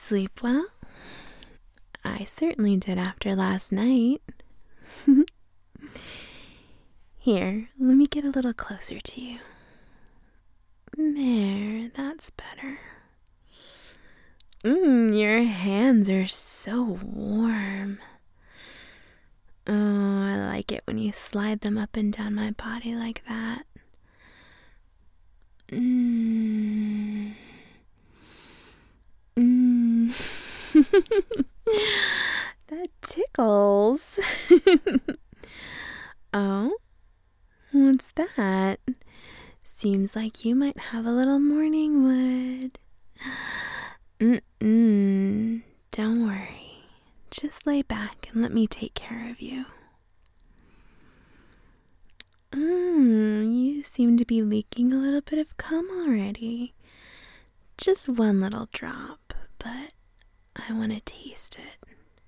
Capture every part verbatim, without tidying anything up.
sleep well? I certainly did after last night. Here, let me get a little closer to you. There, that's better. Mmm, your hands are so warm. Oh, I like it when you slide them up and down my body like that. Mmm. Mmm. That tickles. Oh, what's that? Seems like you might have a little morning wood. Mm-mm. Don't worry. Just lay back and let me take care of you. Mmm, you seem to be leaking a little bit of cum already. Just one little drop, but I want to taste it.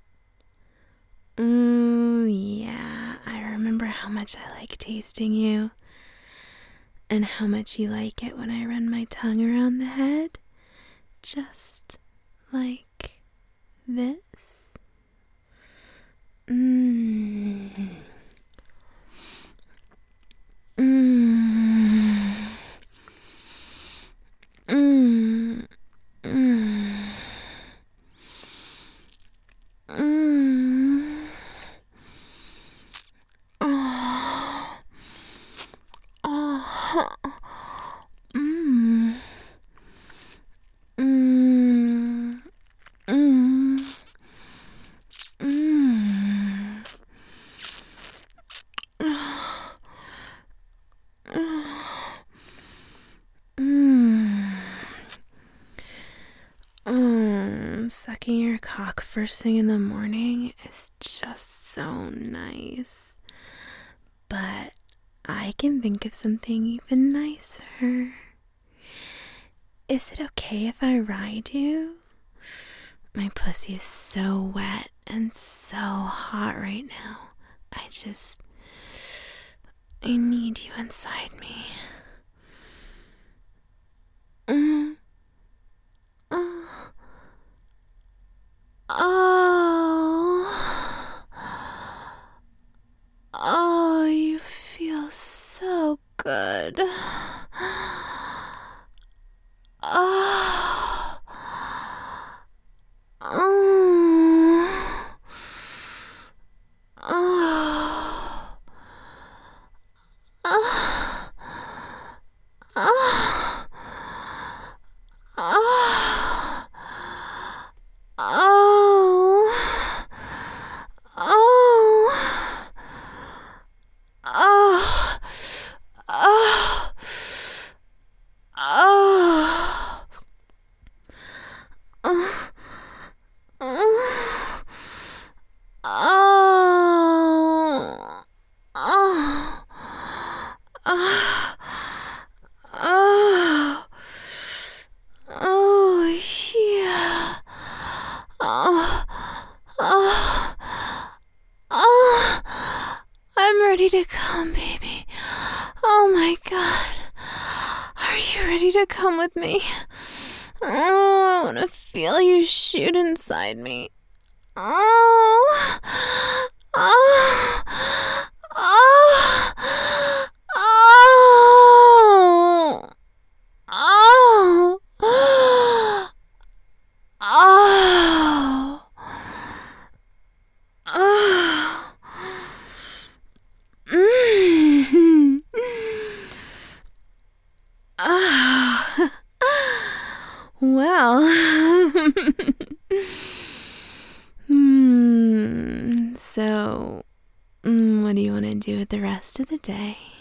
Mmm, yeah, I remember how much I like tasting you. And how much you like it when I run my tongue around the head. Just like this. Mmm. Mmm. Mmm. Mmm. Mmm. Oh. Oh. Mmm. Mmm. Mmm. Mmm. Mmm. Um, sucking your cock first thing in the morning is just so nice. But I can think of something even nicer. Is it okay if I ride you? My pussy is so wet and so hot right now. I just... I need you inside me. Mm. Oh. Oh. Oh, you feel so good. Oh. Oh. Oh. Oh. Oh. Oh. Oh. Oh. Oh. Oh. Oh. Oh. Oh. Oh. Oh. Oh. Oh. Oh, yeah. Oh. Oh. Oh. I'm ready to come, baby. Oh my god. Are you ready to come with me? Oh, I want to feel you shoot inside me. Oh. Oh. Oh. Oh. Oh. Oh. Oh. Mm. Oh. Well. Hmm. So, mm, what do you want to do with the rest of the day?